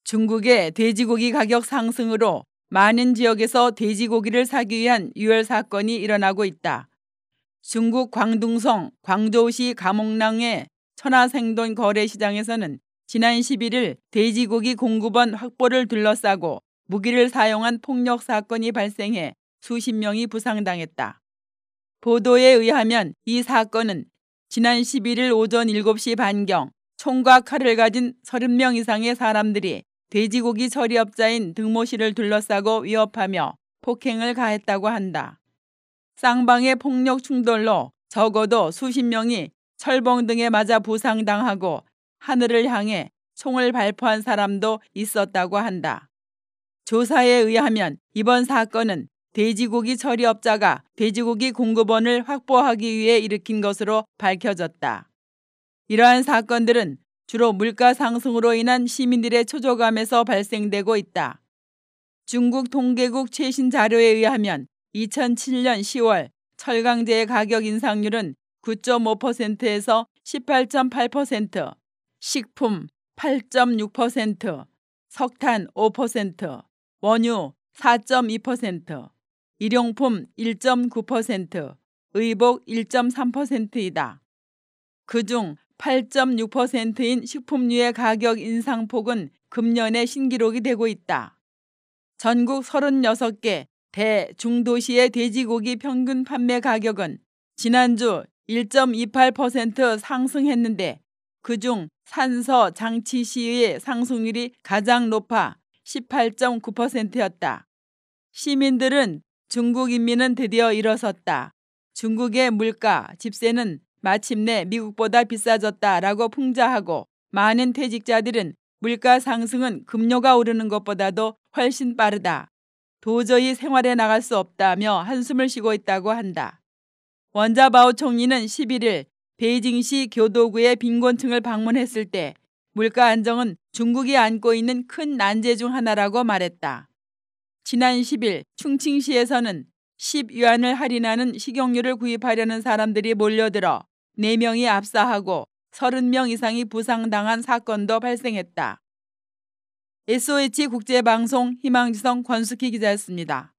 중국의 돼지고기 가격 상승으로 많은 지역에서 돼지고기를 사기 위한 유혈 사건이 일어나고 있다. 중국 광둥성 광저우시 가몽랑의 천하생돈 거래시장에서는 지난 11일 돼지고기 공급원 확보를 둘러싸고 무기를 사용한 폭력 사건이 발생해 수십 명이 부상당했다. 보도에 의하면 이 사건은 지난 11일 오전 7시 반경 총과 칼을 가진 30명 이상의 사람들이 돼지고기 처리업자인 등모 씨를 둘러싸고 위협하며 폭행을 가했다고 한다. 쌍방의 폭력 충돌로 적어도 수십 명이 철봉 등에 맞아 부상당하고 하늘을 향해 총을 발포한 사람도 있었다고 한다. 조사에 의하면 이번 사건은 돼지고기 처리업자가 돼지고기 공급원을 확보하기 위해 일으킨 것으로 밝혀졌다. 이러한 사건들은 주로 물가 상승으로 인한 시민들의 초조감에서 발생되고 있다. 중국 통계국 최신 자료에 의하면 2007년 10월 철강제의 가격 인상률은 9.5%에서 18.8%, 식품 8.6%, 석탄 5%, 원유 4.2%, 일용품 1.9%, 의복 1.3%이다. 그중 8.6%인 식품류의 가격 인상폭은 금년의 신기록이 되고 있다. 전국 36개 대중도시의 돼지고기 평균 판매 가격은 지난주 1.28% 상승했는데 그중 산서 장치시의 상승률이 가장 높아 18.9%였다. 시민들은 중국 인민은 드디어 일어섰다. 중국의 물가, 집세는 마침내 미국보다 비싸졌다라고 풍자하고 많은 퇴직자들은 물가 상승은 급료가 오르는 것보다도 훨씬 빠르다. 도저히 생활에 나갈 수 없다며 한숨을 쉬고 있다고 한다. 원자바오 총리는 11일 베이징시 교도구의 빈곤층을 방문했을 때 물가 안정은 중국이 안고 있는 큰 난제 중 하나라고 말했다. 지난 10일 충칭시에서는 10유안을 할인하는 식용유를 구입하려는 사람들이 몰려들어 4명이 압사하고 30명 이상이 부상당한 사건도 발생했다. SOH 국제방송 희망지성 권숙희 기자였습니다.